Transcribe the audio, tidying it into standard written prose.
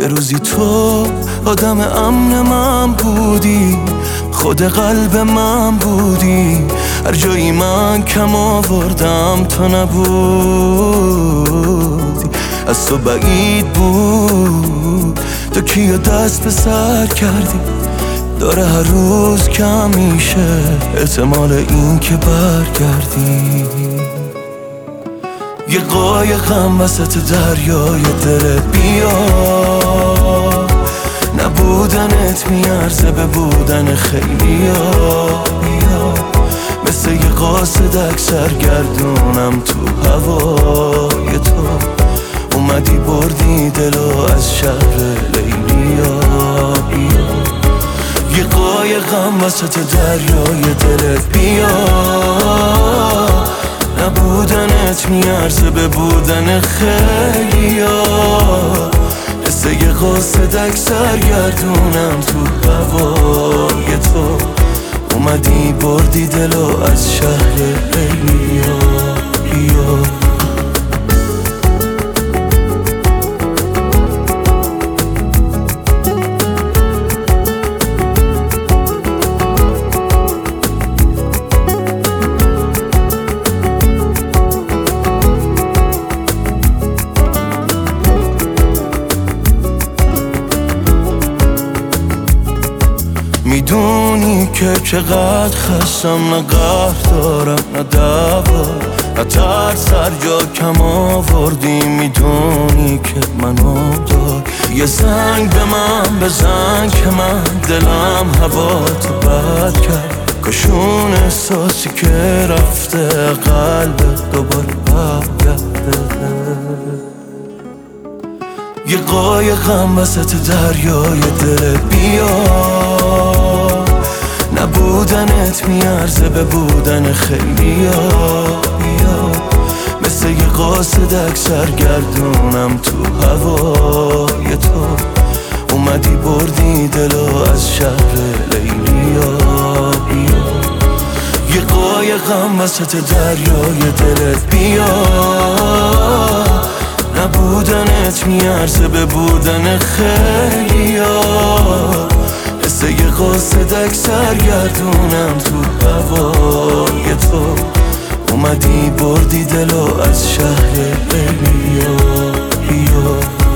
روزی تو آدم امن من بودی، خود قلب من بودی، هر جایی من کم آوردم تو نبودی. از تو بعید بود تو کیو دست به سر کردی، داره هر روز کم میشه احتمال این که برگردی. یه قایقم وسط دریای دلت بیا، نبودنت میارزه به بودن خیلیا. بیا مثل یه قاصدک سرگردونم تو هوای تو، اومدی بردی دلو از شهر لیلیا. بیا یه قایقم وسط دریای دلت بیا، نبودنت میارزه به بودن خیلیا. مثل یه قاصدک سرگردونم تو هوای تو، اومدی بردی دلو از شهر لیلیا. بیا میدونی که چقدر خستم، نه قهر دارم نه دوا، نه ترس هر جا کم آوردی. میدونی که منو دار، یه زنگ به من بزن که من دلم هوا تو بد کرد. کشون احساسی که رفته قلبت دوباره برگرده. یه قایقم وسط دریای دلت بیا، نبودنت میارزه به بودن خیلیا. بیا مثل یه قاصدک سرگردونم تو هوای تو، اومدی بردی دلو از شهر لیلیا. بیا یه قایقم وسط دریای دلت بیا، نبودنت میارزه به بودن خیلیا. مثل یه قاصدک سرگردونم تو هوای تو، اومدی بردی دلو از شهر لیلیا. بیا